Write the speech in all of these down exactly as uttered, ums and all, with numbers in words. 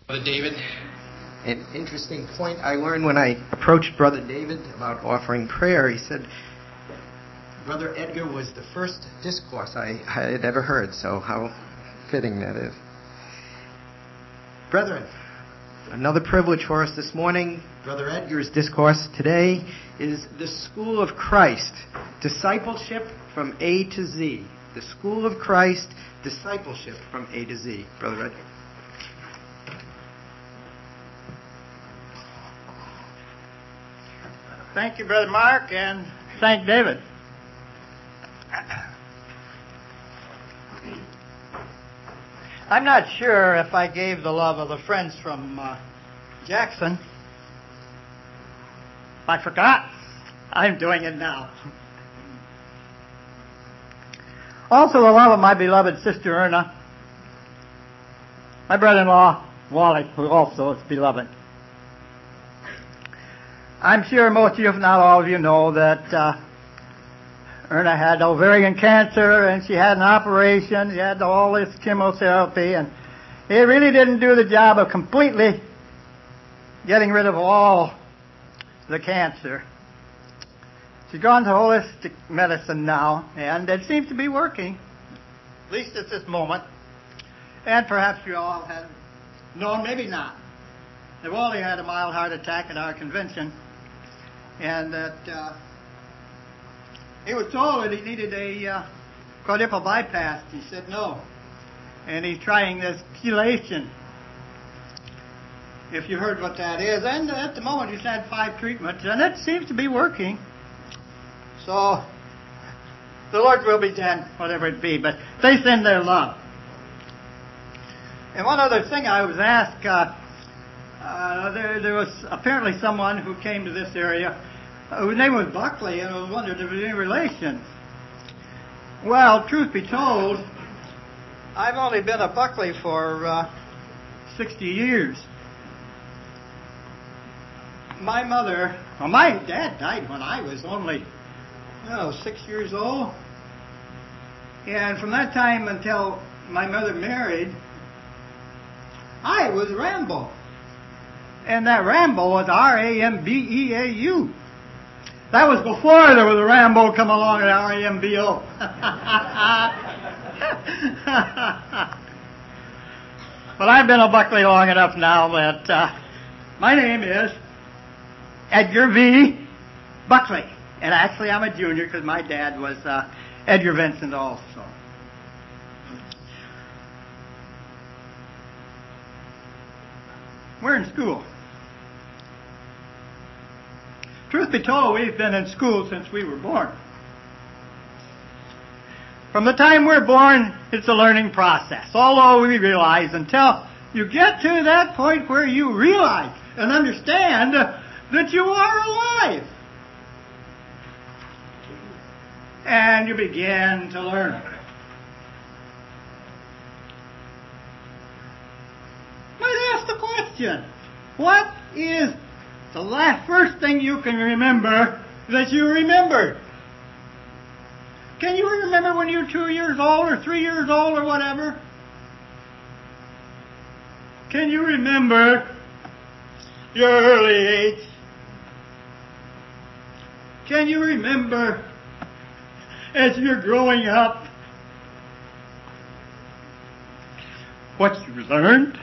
Brother David, an interesting point I learned when I approached Brother David about offering prayer. He said Brother Edgar was the first discourse I had ever heard, so how fitting that is. Brethren, another privilege for us this morning. Brother Edgar's discourse today is the School of Christ, Discipleship from A to Z. The School of Christ, Discipleship from A to Z. Brother Edgar. Thank you, Brother Mark, and thank David. I'm not sure if I gave the love of the friends from uh, Jackson. I forgot. I'm doing it now. Also, the love of my beloved sister Erna, my brother-in-law Wally, who also is beloved. I'm sure most of you, if not all of you, know that uh, Erna had ovarian cancer, and she had an operation. She had all this chemotherapy, and it really didn't do the job of completely getting rid of all the cancer. She's gone to holistic medicine now, and it seems to be working, at least at this moment. And perhaps you all have known, maybe not, that Wally had a mild heart attack at our convention, and that uh, he was told that he needed a uh, quadruple bypass. He said no. And he's trying this chelation, if you heard what that is. And at the moment he's had five treatments, and it seems to be working. So the Lord's will be done, whatever it be. But they send their love. And one other thing I was asked, uh, uh, there, there was apparently someone who came to this area whose name was Buckley, and I was wondering if there was any relation. Well, truth be told, I've only been a Buckley for uh, sixty years. My mother, well, my dad died when I was only, oh, six years old. And from that time until my mother married, I was Rambo. And that Rambo was R A M B E A U. That was before there was a Rambo come along at R A M B O. But I've been a Buckley long enough now that uh, my name is Edgar V. Buckley. And actually I'm a junior because my dad was uh, Edgar Vincent also. We're in school. Truth be told, we've been in school since we were born. From the time we're born, it's a learning process. Although we realize until you get to that point where you realize and understand that you are alive. And you begin to learn. Let's ask the question, what is the last first thing you can remember that you remembered? Can you remember when you were two years old or three years old or whatever? Can you remember your early age? Can you remember as you're growing up what you learned?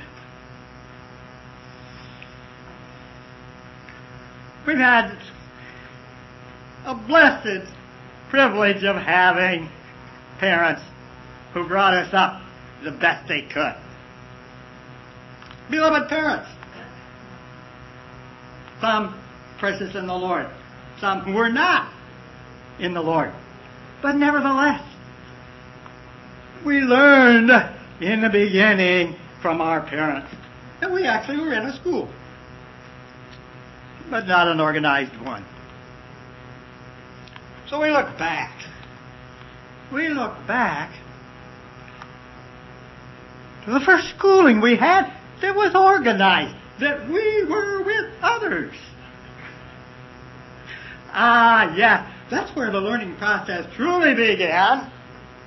We've had a blessed privilege of having parents who brought us up the best they could. Beloved parents. Some precious in the Lord. Some who were not in the Lord. But nevertheless, we learned in the beginning from our parents. And we actually were in a school, but not an organized one. So we look back. We look back to the first schooling we had that was organized, that we were with others. Ah, yeah, that's where the learning process truly began.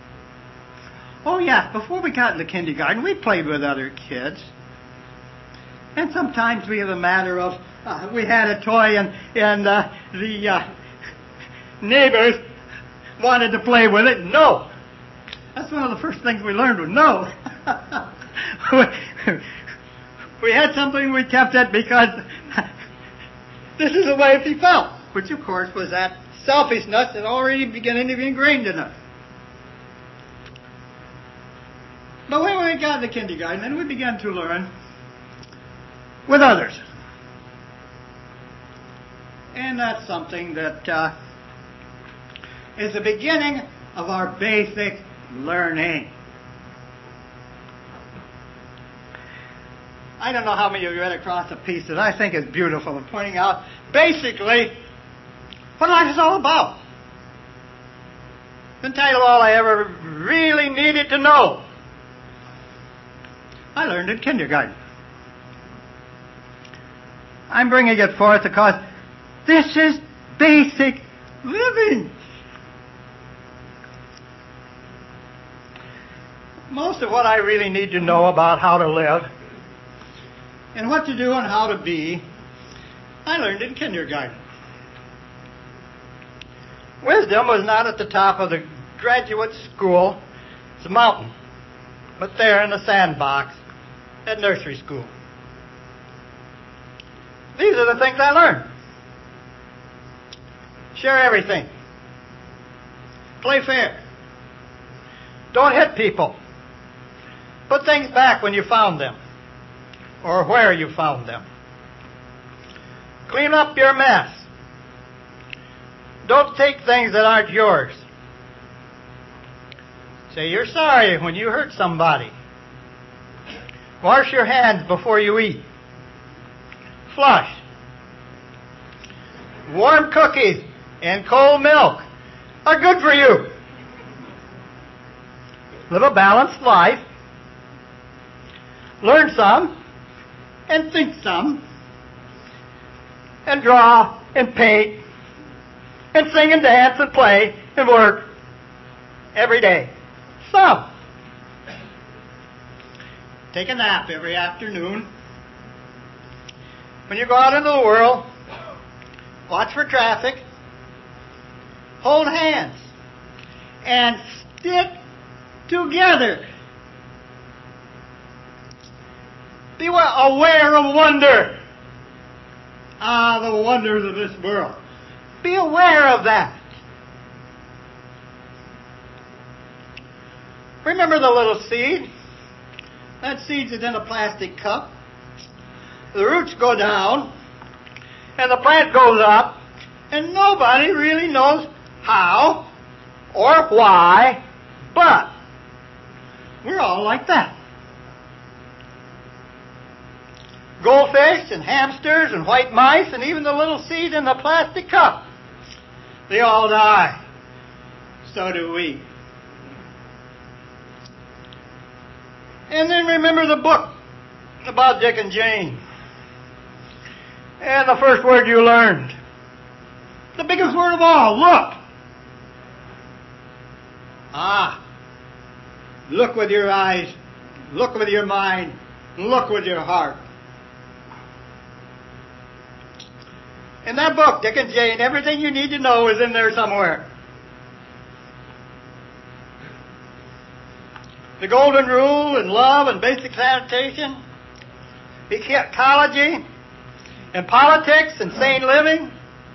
Oh, yeah, before we got into kindergarten, we played with other kids. And sometimes we have a matter of, uh, we had a toy and, and uh, the uh, neighbors wanted to play with it. No. That's one of the first things we learned was no. We had something, we kept it because this is the way he felt, which of course was that selfishness that already beginning to be ingrained in us. But when we got to kindergarten, then we began to learn with others. And that's something that uh, is the beginning of our basic learning. I don't know how many of you read across a piece that I think is beautiful in pointing out basically what life is all about. It's entitled All I Ever Really Needed to Know. I learned in kindergarten. I'm bringing it forth because this is basic living. Most of what I really need to know about how to live and what to do and how to be, I learned in kindergarten. Wisdom was not at the top of the graduate school. It's a mountain. But there in the sandbox at nursery school. These are the things I learned. Share everything. Play fair. Don't hit people. Put things back when you found them, or where you found them. Clean up your mess. Don't take things that aren't yours. Say you're sorry when you hurt somebody. Wash your hands before you eat. Flush. Warm cookies and cold milk are good for you. Live a balanced life. Learn some and think some. And draw and paint and sing and dance and play and work every day. Some. Take a nap every afternoon. When you go out into the world, watch for traffic, hold hands, and stick together. Be aware of wonder. Ah, the wonders of this world. Be aware of that. Remember the little seed? That seed is in a plastic cup. The roots go down, and the plant goes up, and nobody really knows how or why, but we're all like that. Goldfish and hamsters and white mice and even the little seed in the plastic cup, they all die. So do we. And then remember the book about Dick and Jane. And the first word you learned. The biggest word of all, look. Ah. Look with your eyes. Look with your mind. Look with your heart. In that book, Dick and Jane, everything you need to know is in there somewhere. The golden rule and love and basic sanitation, ecology and politics and sane living.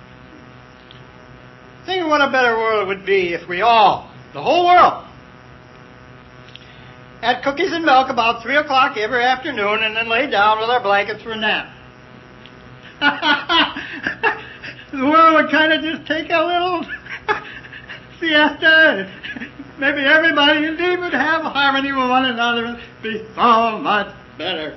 Think of what a better world it would be if we all, the whole world, had cookies and milk about three o'clock every afternoon and then lay down with our blankets for a nap. The world would kind of just take a little siesta. Maybe everybody indeed would have harmony with one another and be so much better.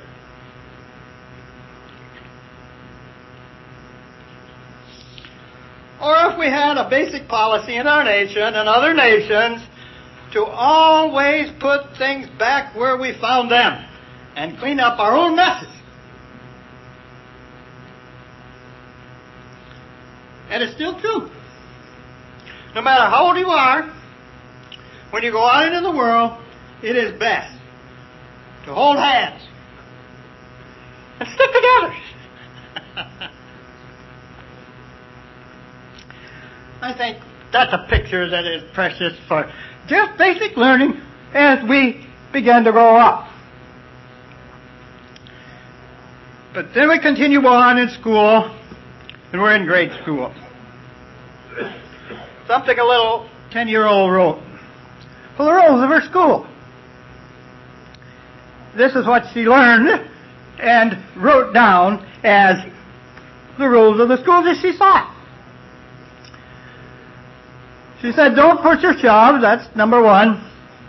Or if we had a basic policy in our nation and other nations to always put things back where we found them and clean up our own messes. And it's still true. No matter how old you are, when you go out into the world, it is best to hold hands and stick I think that's a picture that is precious for just basic learning as we begin to grow up. But then we continue on in school, and we're in grade school. Something a little ten-year-old wrote for the rules of her school. This is what she learned and wrote down as the rules of the school that she saw. She said, don't push or shove, that's number one.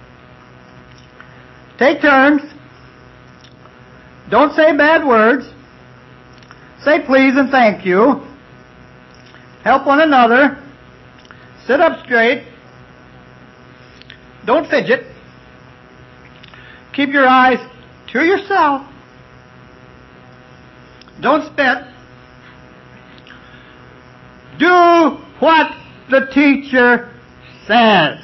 Take turns. Don't say bad words. Say please and thank you. Help one another. Sit up straight. Don't fidget. Keep your eyes to yourself. Don't spit. Do what the teacher says.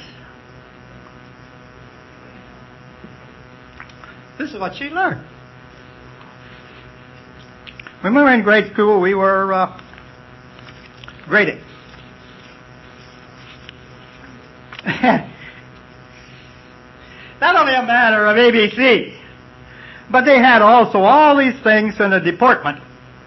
This is what she learned. When we were in grade school, we were uh, graded. Not only a matter of A B C, but they had also all these things in the deportment.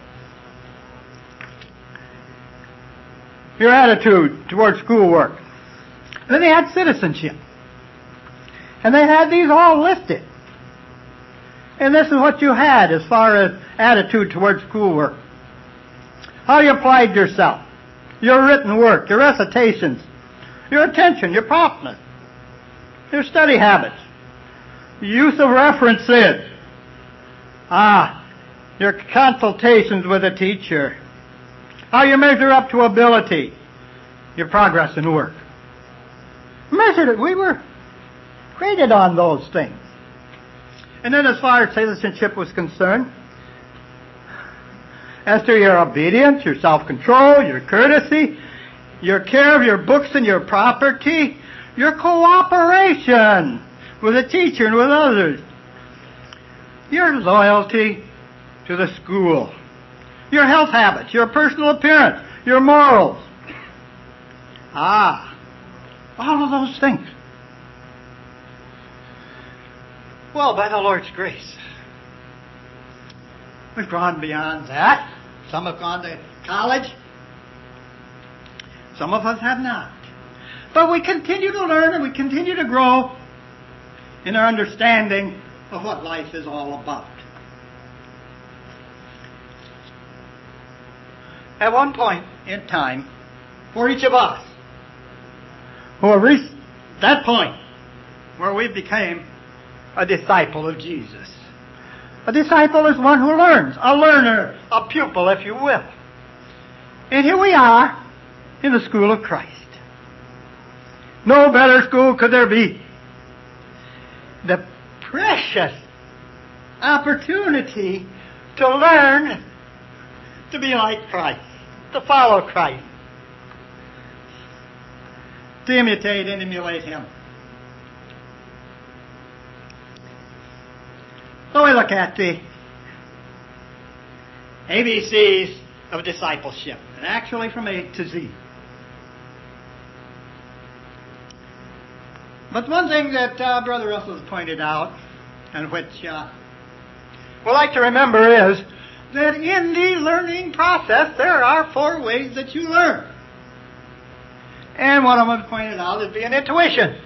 Your attitude towards schoolwork. Then they had citizenship. And they had these all listed. And this is what you had as far as attitude towards schoolwork. How you applied yourself. Your written work, your recitations, your attention, your promptness, your study habits, use of references, ah, your consultations with a teacher, how you measure up to ability, your progress in work. Measured it. We were graded on those things. And then as far as citizenship was concerned, as to your obedience, your self-control, your courtesy, your care of your books and your property, your cooperation with the teacher and with others, your loyalty to the school, your health habits, your personal appearance, your morals. Ah, all of those things. Well, by the Lord's grace, we've gone beyond that. Some have gone to college. Some of us have not. But we continue to learn and we continue to grow in our understanding of what life is all about. At one point in time, for each of us who have reached that point where we became a disciple of Jesus. A disciple is one who learns, a learner, a pupil, if you will. And here we are in the school of Christ. No better school could there be. The precious opportunity to learn to be like Christ, to follow Christ, to imitate and emulate Him. So we look at the A B Cs of discipleship, and actually from A to Z. But one thing that uh, Brother Russell has pointed out, and which uh, we like to remember, is that in the learning process there are four ways that you learn. And one of them pointed out is being intuition.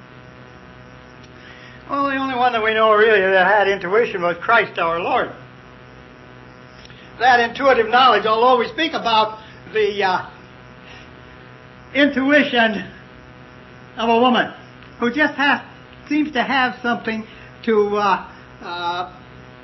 Well, the only one that we know really that had intuition was Christ our Lord. That intuitive knowledge, although we speak about the uh, intuition of a woman who just has, seems to have something to uh, uh,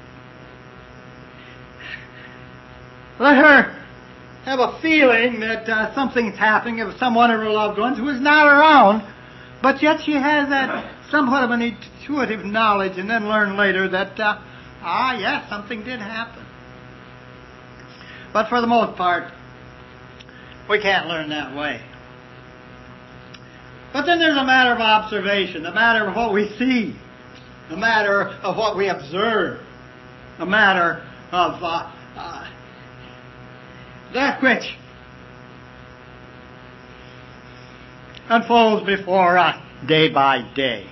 let her have a feeling that uh, something's happening of someone of her loved ones who is not around, but yet she has that somewhat of an intuitive knowledge, and then learn later that, uh, ah, yes, something did happen. But for the most part, we can't learn that way. But then there's a matter of observation, a matter of what we see, a matter of what we observe, a matter of uh, uh, that which unfolds before us day by day.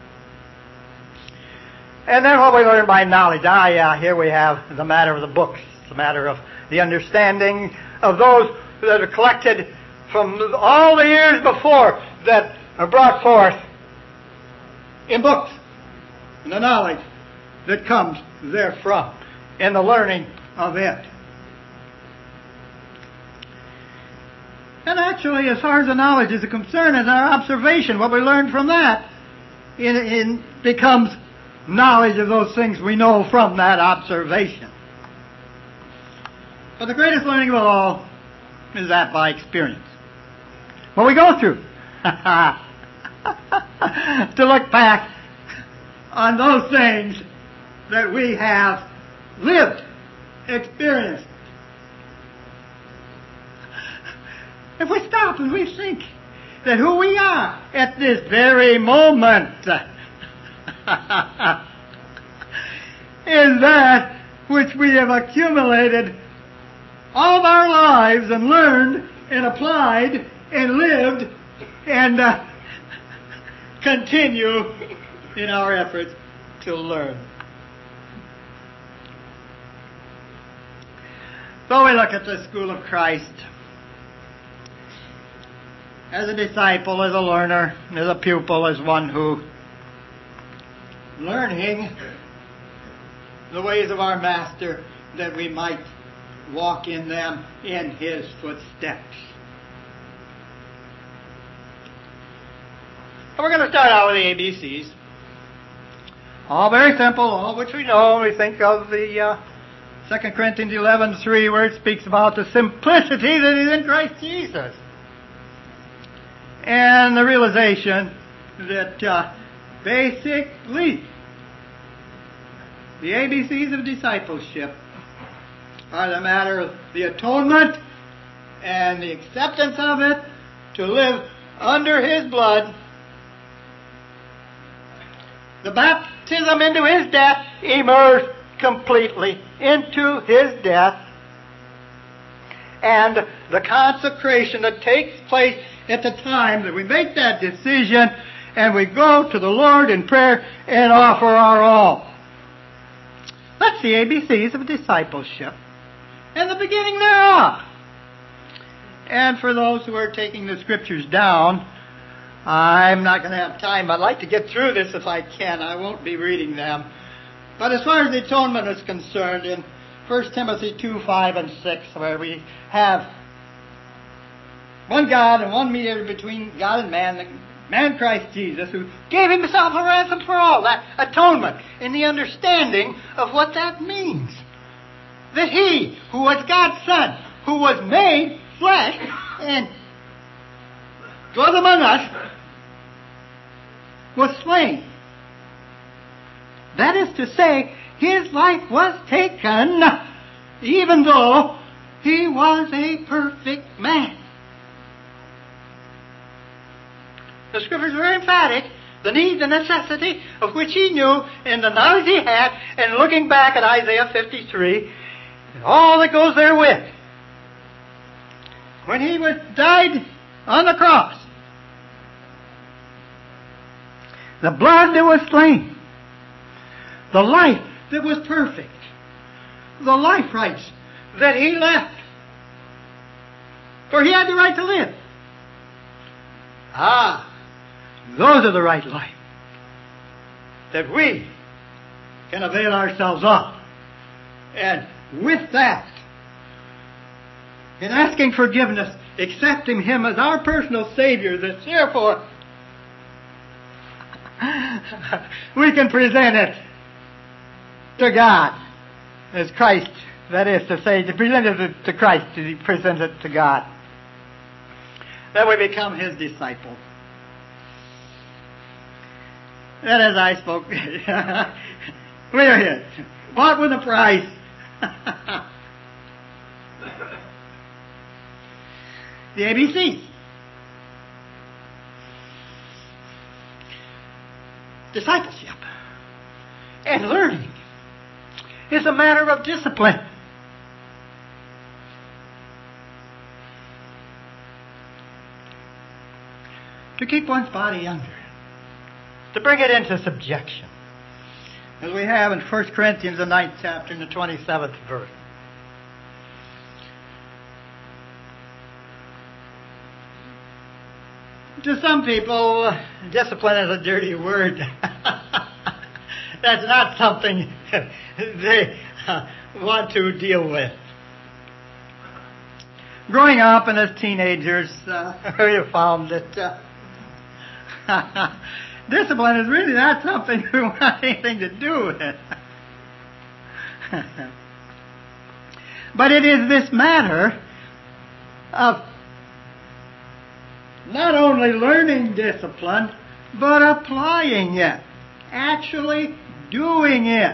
And then what we learn by knowledge. Ah, yeah, here we have the matter of the books, the matter of the understanding of those that are collected from all the years before that are brought forth in books, and the knowledge that comes therefrom, and the learning of it. And actually, as far as the knowledge is concerned, as our observation, what we learn from that, it, it becomes knowledge of those things we know from that observation. But the greatest learning of all is that by experience. What we go through. To look back on those things that we have lived, experienced. If we stop and we think that who we are at this very moment is that which we have accumulated all of our lives and learned and applied and lived and uh, continue in our efforts to learn. So we look at the school of Christ as a disciple, as a learner, as a pupil, as one who, learning the ways of our Master, that we might walk in them in His footsteps. And we're going to start out with the A B Cs. All very simple, all which we know. We think of the uh, Second Corinthians eleven three, where it speaks about the simplicity that is in Christ Jesus. And the realization that uh, basically the A B Cs of discipleship are the matter of the atonement and the acceptance of it, to live under His blood, the baptism into His death, immersed completely into His death, and the consecration that takes place at the time that we make that decision and we go to the Lord in prayer and offer our all. That's the A B Cs of discipleship and the beginning thereof. And for those who are taking the scriptures down, I'm not going to have time. I'd like to get through this if I can. I won't be reading them. But as far as the atonement is concerned, in First Timothy two, five, and six, where we have one God and one mediator between God and man, the man Christ Jesus, who gave Himself a ransom for all, that atonement, in the understanding of what that means. That He, who was God's Son, who was made flesh and dwelt among us, was slain. That is to say, His life was taken, even though He was a perfect man. The Scriptures are very emphatic. The need, the necessity of which He knew, and the knowledge He had, and looking back at Isaiah fifty-three, and all that goes therewith. When He was died on the cross, the blood that was slain, the life that was perfect, the life rights that He left, for He had the right to live. Ah, those are the right life that we can avail ourselves of. And with that, in asking forgiveness, accepting Him as our personal Savior, that therefore we can present it to God as Christ, that is to say, to present it to Christ, to present it to God. That we become His disciple. And as I spoke, we're His. Bought with a price. The A B Cs. Discipleship and learning is a matter of discipline. to keep one's body under, to bring it into subjection, as we have in First Corinthians, the ninth chapter, and the twenty-seventh verse. To some people, discipline is a dirty word. That's not something they uh, want to deal with. Growing up and as teenagers, uh, we have found that uh, discipline is really not something we want anything to do with. But it is this matter of not only learning discipline, but applying it, actually doing it.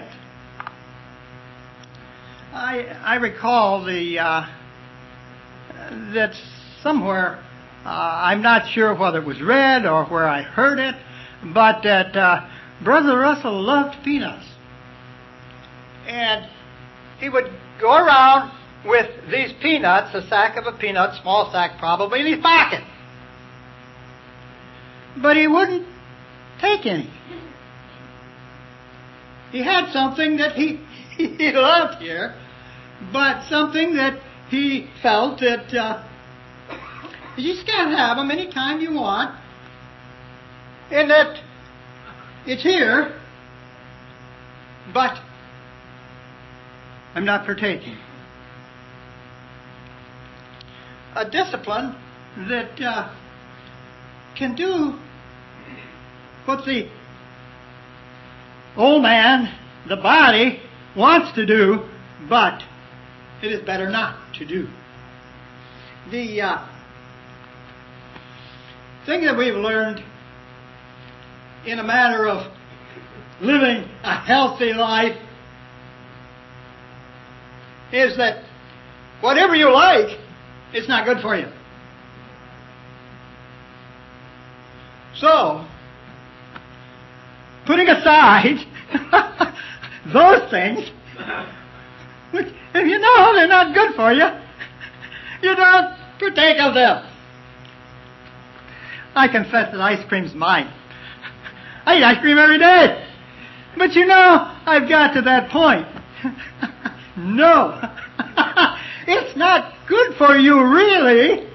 I I recall the uh, that somewhere, uh, I'm not sure whether it was read or where I heard it, but that uh, Brother Russell loved peanuts. And he would go around with these peanuts, a sack of a peanut, small sack probably, in his pocket. But he wouldn't take any. He had something that he, he loved here, but something that he felt that uh, you just can't have them any time you want, and that it's here, but I'm not partaking. A discipline that uh, can do what the old man, the body, wants to do, but it is better not to do. The uh, thing that we've learned in a matter of living a healthy life is that whatever you like is not good for you. So, putting aside those things, which, if you know they're not good for you, you don't partake of them. I confess that ice cream's mine. I eat ice cream every day. But you know, I've got to that point. No. It's not good for you, really.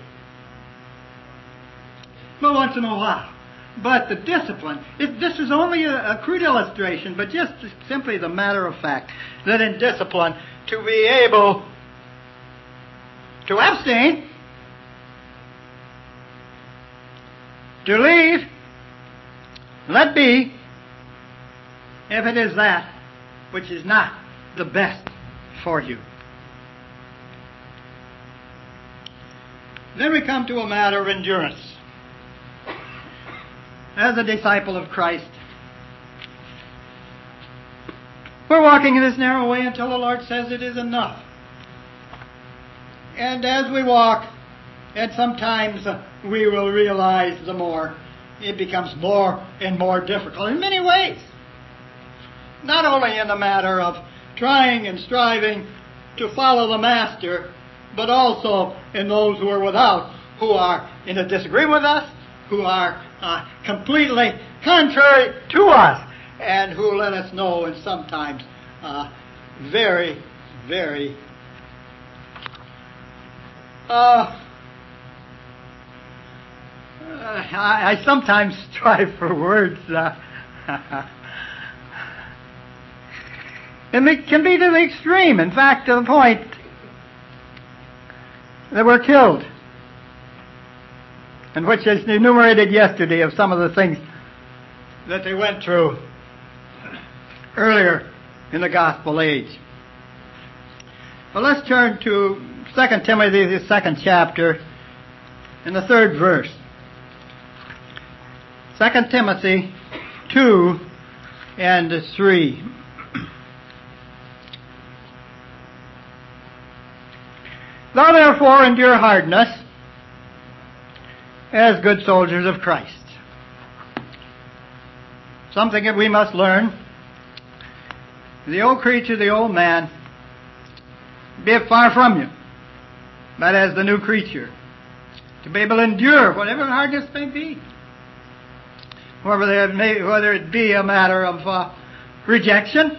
But once in a while. But the discipline, it, this is only a, a crude illustration, but just simply the matter of fact that in discipline, to be able to abstain, to leave, let be, if it is that which is not the best for you. Then we come to a matter of endurance. As a disciple of Christ, we're walking in this narrow way until the Lord says it is enough. And as we walk, and sometimes we will realize the more, it becomes more and more difficult in many ways. Not only in the matter of trying and striving to follow the Master, but also in those who are without, who are in a disagreement with us, who are uh, completely contrary to us, and who let us know and sometimes uh, very, very uh, I, I sometimes strive for words. Uh, and it can be to the extreme. In fact, to the point that we're killed. And which is enumerated yesterday of some of the things that they went through earlier in the gospel age. Well, let's turn to Second Timothy, the second chapter, and the third verse. Second Timothy two and three. Thou therefore endure hardness as good soldiers of Christ. Something that we must learn. The old creature, the old man, be it far from you, but as the new creature, to be able to endure whatever hardness may be. whether it, may, whether it be a matter of uh, rejection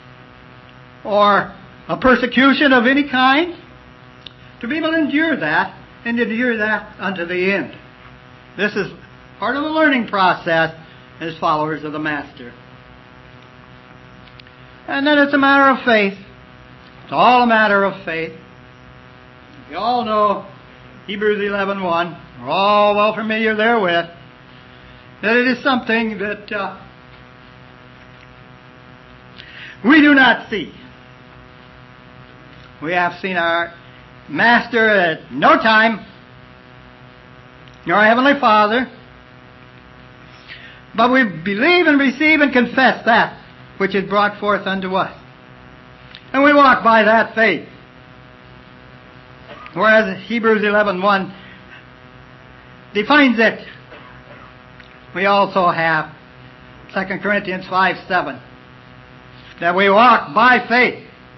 or a persecution of any kind, to be able to endure that and endure that unto the end. This is part of the learning process as followers of the Master. And then it's a matter of faith. It's all a matter of faith. You all know Hebrews eleven one. We're all well familiar therewith. That it is something that uh, we do not see. We have seen our Master at no time, nor our Heavenly Father, but we believe and receive and confess that which is brought forth unto us. And we walk by that faith. Whereas Hebrews eleven one defines it, we also have Second Corinthians five seven, that we walk by faith.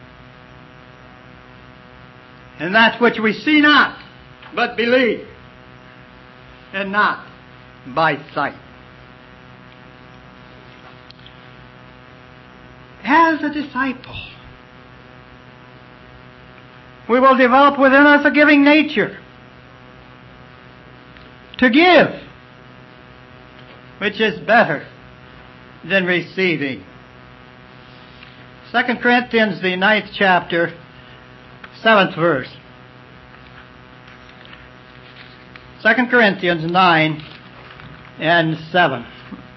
And that which we see not, but believe, and not by sight. As a disciple, we will develop within us a giving nature. To give, which is better than receiving. Second Corinthians, the ninth chapter, seventh verse. Second Corinthians nine and seven.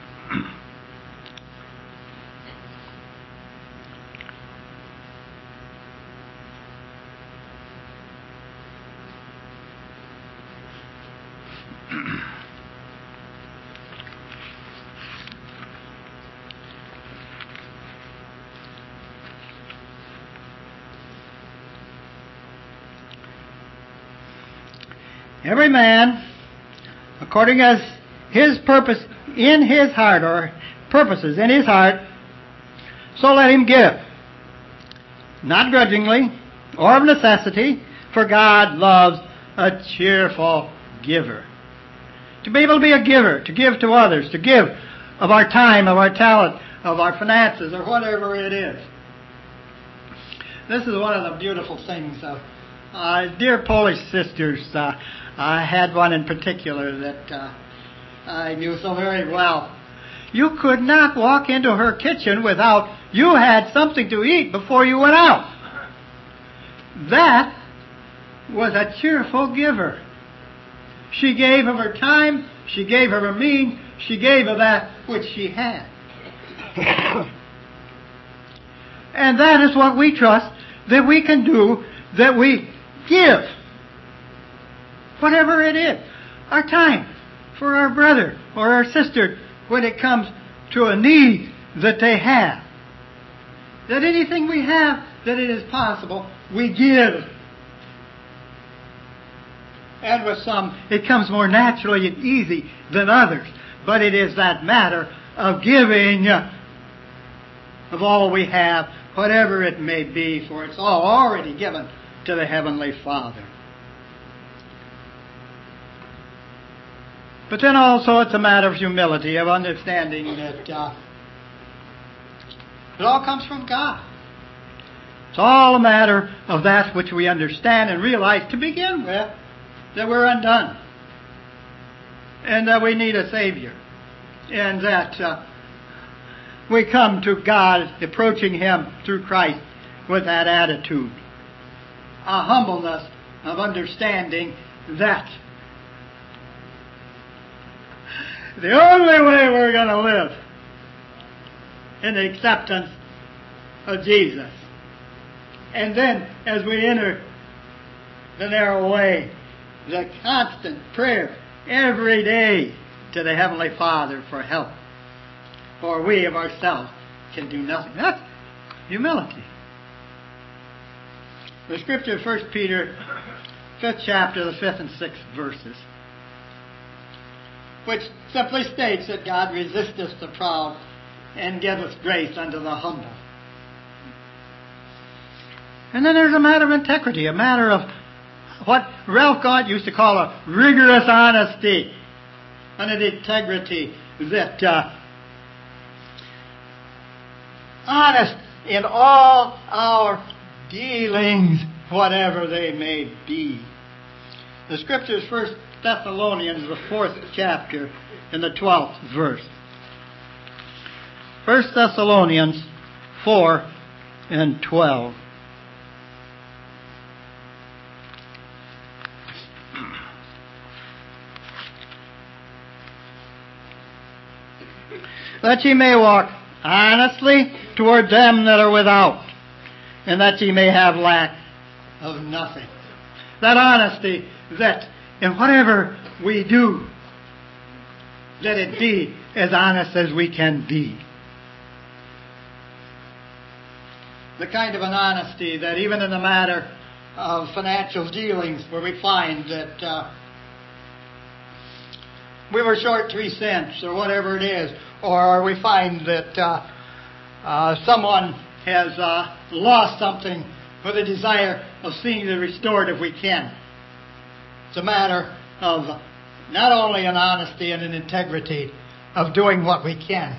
Every man, according as his purpose in his heart, or purposes in his heart, so let him give, not grudgingly or of necessity, for God loves a cheerful giver. To be able to be a giver, to give to others, to give of our time, of our talent, of our finances, or whatever it is. This is one of the beautiful things of uh, dear Polish sisters. Uh, I had one in particular that uh, I knew so very well. You could not walk into her kitchen without you had something to eat before you went out. That was a cheerful giver. She gave of her time, she gave of her means, she gave of that which she had. And that is what we trust that we can do, that we give. Whatever it is, our time for our brother or our sister when it comes to a need that they have. That anything we have, that it is possible, we give. And with some, it comes more naturally and easy than others. But it is that matter of giving of all we have, whatever it may be, for it's all already given to the Heavenly Father. But then also it's a matter of humility, of understanding that uh, it all comes from God. It's all a matter of that which we understand and realize to begin with, that we're undone. And that we need a Savior. And that uh, we come to God, approaching Him through Christ with that attitude. A humbleness of understanding that the only way we're going to live in the acceptance of Jesus. And then, as we enter the narrow way, the constant prayer every day to the Heavenly Father for help. For we of ourselves can do nothing. That's humility. The scripture, First Peter, fifth chapter, the fifth and sixth verses, which simply states that God resisteth the proud and giveth grace unto the humble. And then there's a matter of integrity, a matter of what Ralph Gaunt used to call a rigorous honesty and an integrity that uh, honest in all our dealings, whatever they may be. The Scripture is First Thessalonians, the fourth chapter, in the twelfth verse. First Thessalonians four and twelve. That ye may walk honestly toward them that are without, and that ye may have lack of nothing. That honesty, that in whatever we do, let it be as honest as we can be. The kind of an honesty that even in the matter of financial dealings, where we find that uh, we were short three cents or whatever it is, or we find that uh, uh, someone has uh, lost something with a desire of seeing it restored if we can. It's a matter of not only an honesty and an integrity of doing what we can.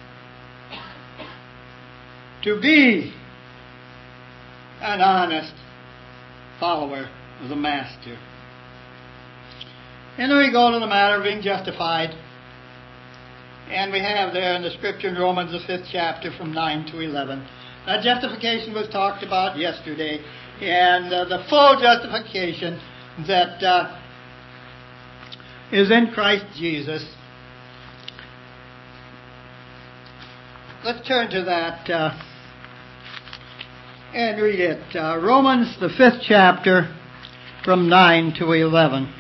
To be an honest follower of the Master. And then we go to the matter of being justified. And we have there in the Scripture in Romans, the fifth chapter, from nine to eleven. That justification was talked about yesterday. And uh, the full justification that uh, is in Christ Jesus. Let's turn to that uh, and read it. Uh, Romans, the fifth chapter, from nine to eleven.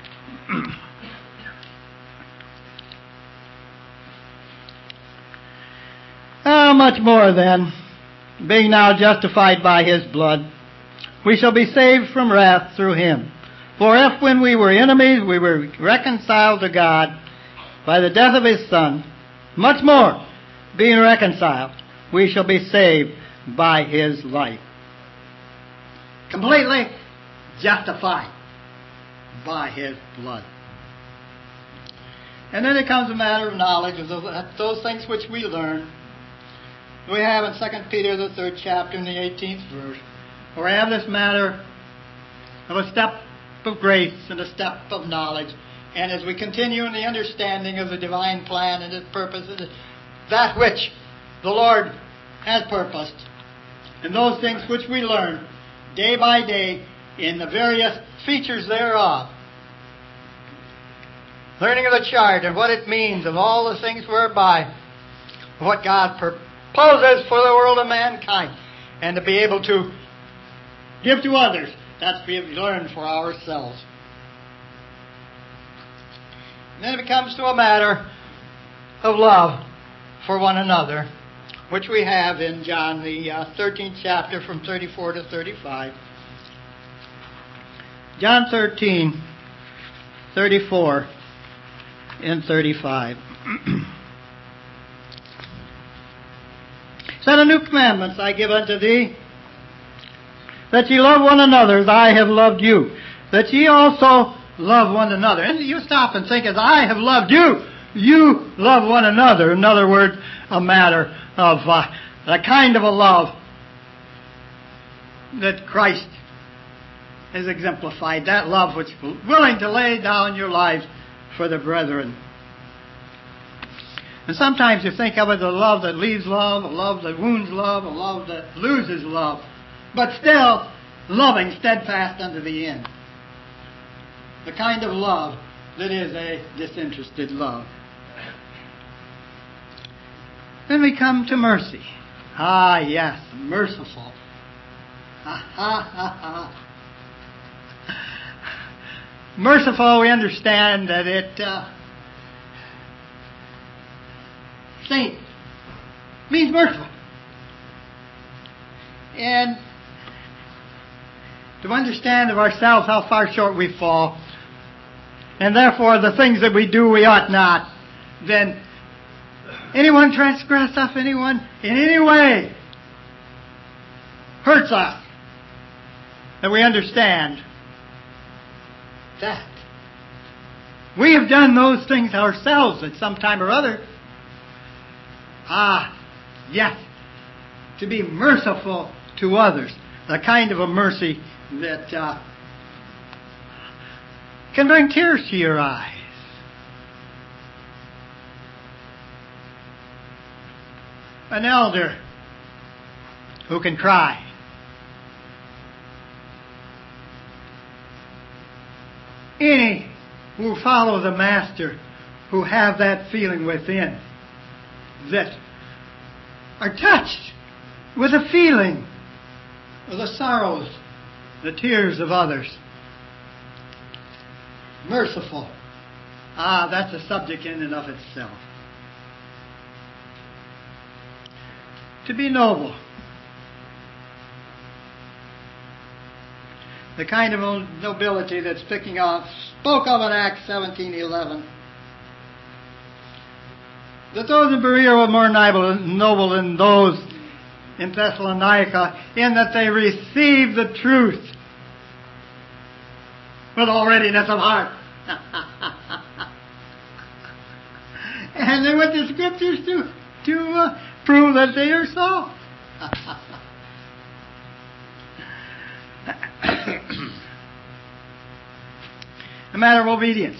How much more then, being now justified by his blood, we shall be saved from wrath through him. For if when we were enemies we were reconciled to God by the death of his Son, much more, being reconciled, we shall be saved by his life. Completely justified by his blood. And then it comes a matter of knowledge of those things which we learn. We have in Second Peter, the third chapter, in the eighteenth verse, where we have this matter of a step of grace and a step of knowledge. And as we continue in the understanding of the divine plan and its purposes, that which the Lord has purposed, and those things which we learn day by day in the various features thereof, learning of the chart and what it means and all the things whereby what God purposes for the world of mankind, and to be able to give to others. That's we have learned for ourselves. And then it comes to a matter of love for one another, which we have in John, the uh, thirteenth chapter, from thirty-four to thirty-five. John thirteen, thirty-four and thirty-five. Said, a new commandment I give unto thee, that ye love one another as I have loved you, that ye also love one another. And you stop and think, as I have loved you, you love one another. In other words, a matter of uh, the kind of a love that Christ has exemplified. That love which is willing to lay down your lives for the brethren. And sometimes you think of it as a love that leaves love, a love that wounds love, a love that loses love, but still loving steadfast unto the end. The kind of love that is a disinterested love. Then we come to mercy. Ah, yes, merciful. Ha, ha, ha, ha. Merciful, we understand that it uh, saint means merciful. And to understand of ourselves how far short we fall, and therefore the things that we do we ought not, then anyone transgress of anyone in any way hurts us. And we understand that We have done those things ourselves at some time or other. Ah, yes, to be merciful to others. The kind of a mercy that uh, can bring tears to your eyes. An elder who can cry. Any who follow the Master who have that feeling within that are touched with a feeling of the sorrows, the tears of others. Merciful. Ah, that's a subject in and of itself. To be noble. The kind of nobility that's picking off, spoke of in Acts seventeen eleven. That those in Berea were more noble than those in Thessalonica, in that they received the truth with all readiness of heart. And they went to Scriptures to, to uh, prove that they are so. A matter of obedience.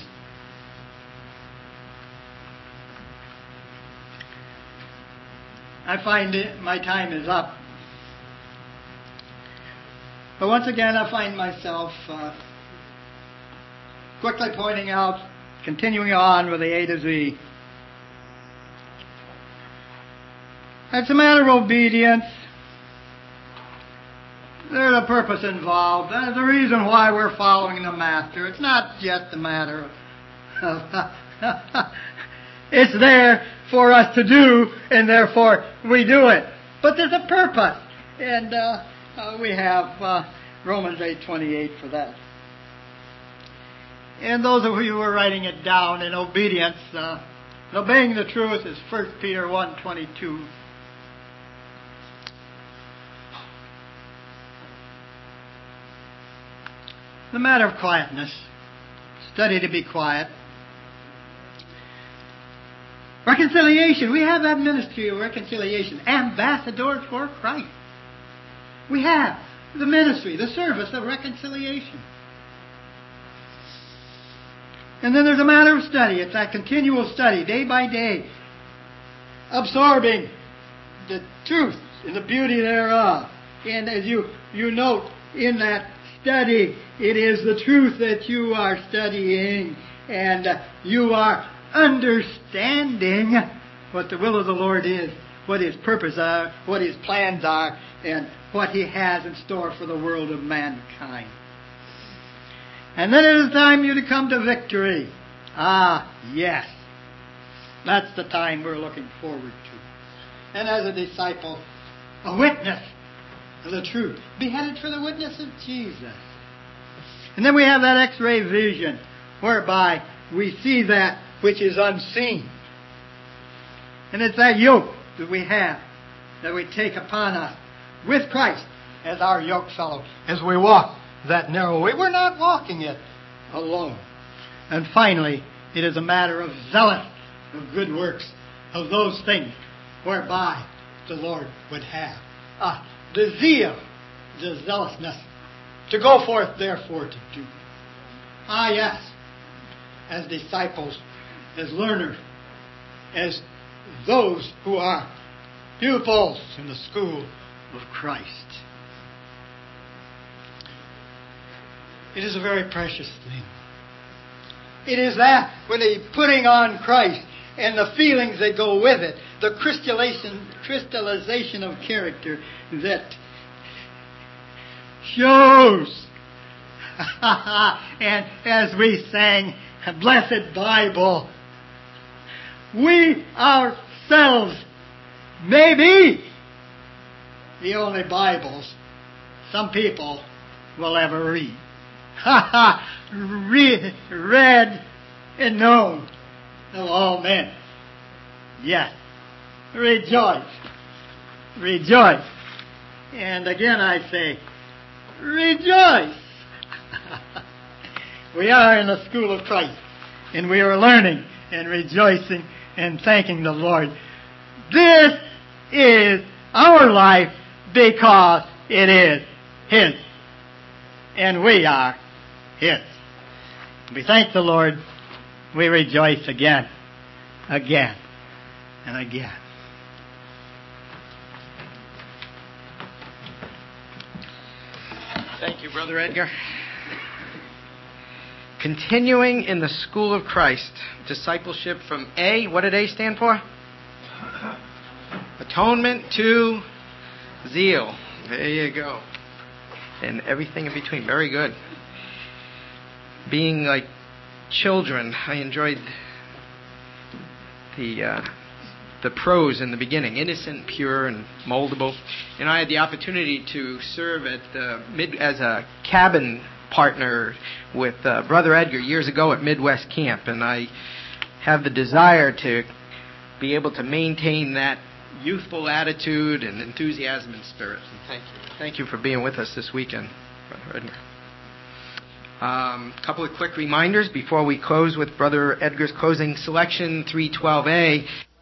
I find it, my time is up. But once again, I find myself uh, quickly pointing out, continuing on with the A to Z. It's a matter of obedience. There's a purpose involved. There's a reason why we're following the Master. It's not just a matter of... It's there for us to do, and therefore we do it. But there's a purpose. And uh, uh, we have uh, Romans eight twenty-eight for that. And those of you who are writing it down in obedience, uh, obeying the truth is First Peter one twenty-two. The matter of quietness. Study to be quiet. Reconciliation. We have that ministry of reconciliation. Ambassadors for Christ. We have the ministry, the service of reconciliation. And then there's a matter of study. It's that continual study, day by day. Absorbing the truth and the beauty thereof. And as you, you note in that study, it is the truth that you are studying. And uh, you are understanding what the will of the Lord is, what His purpose are, what His plans are, and what He has in store for the world of mankind. And then it is time for you to come to victory. Ah, yes. That's the time we're looking forward to. And as a disciple, a witness of the truth. Beheaded for the witness of Jesus. And then we have that X-ray vision, whereby we see that which is unseen. And it's that yoke that we have, that we take upon us with Christ as our yoke fellow, as we walk that narrow way. We're not walking it alone. And finally, it is a matter of zealous, of good works, of those things whereby the Lord would have us. The zeal, the zealousness, to go forth therefore to do. Ah, yes, as disciples, as learners, as those who are pupils in the school of Christ. It is a very precious thing. It is that when they putting on Christ and the feelings that go with it, the crystallization, crystallization of character that shows. And as we sang, Blessed Bible, we ourselves may be the only Bibles some people will ever read. Read, read and known of all men. Yes. Rejoice. Rejoice. And again I say, rejoice. We are in the school of Christ. and we are learning and rejoicing and thanking the Lord. This is our life because it is His, and we are His. We thank the Lord. We rejoice again, again, and again. Thank you, Brother Edgar. Continuing in the school of Christ, discipleship from A, what did A stand for? Atonement to zeal. There you go. And everything in between. Very good. Being like children, I enjoyed the uh, the prose in the beginning, innocent, pure, and moldable. And I had the opportunity to serve at uh, mid as a cabin partner with uh, Brother Edgar years ago at Midwest Camp, and I have the desire to be able to maintain that youthful attitude and enthusiasm and spirit. And thank you. Thank you for being with us this weekend, Brother Edgar. A um, couple of quick reminders before we close with Brother Edgar's closing selection, three twelve A.